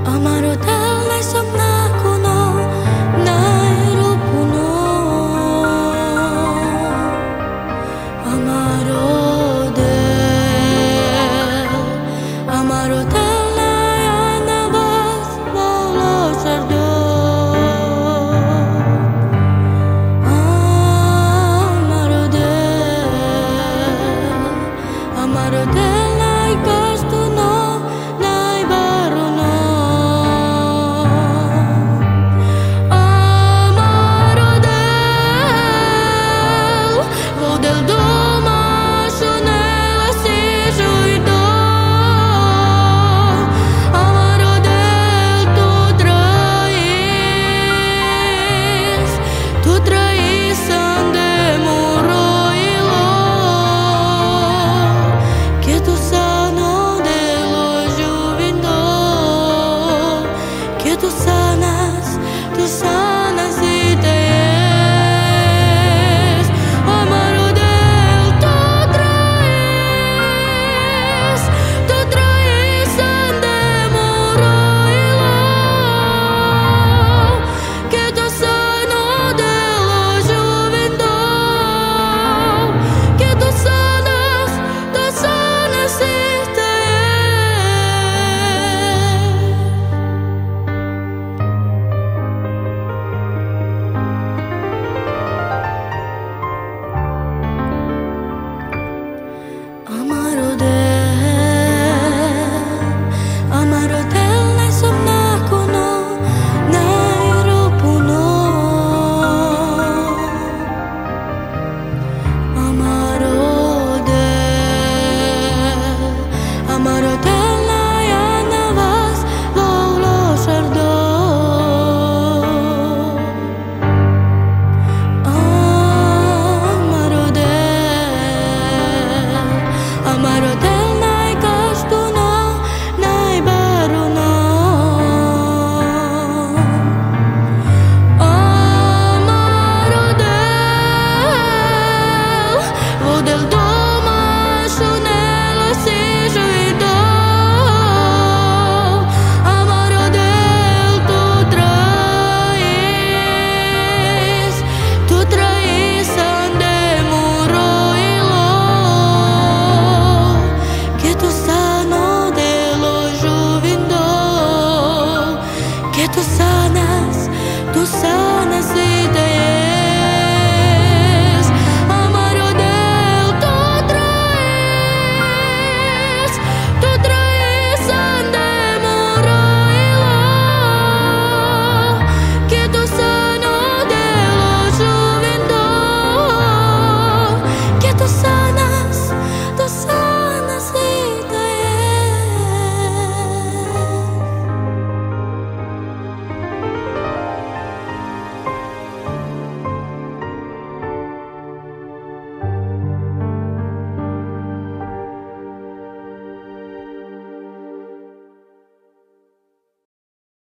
Amar hotel nai sopna kuno nai rupuno Amar hotel nai anavas volo sardo Amar hotel nai kastuno nai baruno Amar hotel vodel doma shonela si juido Amar hotel tu traís ande moroilo que tu sano de lo juvindo que tu sanas y te es Amar hotel tu traís ande moroilo que tu sano de lo juvindo que tu sanas y te Amar hotel nai sopna kuno nai rupuno Amar hotel nai anavas volo sardo Amar hotel nai kastuno nai baruno Amar hotel vodel doma shonela si juido Amar hotel tu traís ande moroilo que tu sano de lo juvindo que tu sanas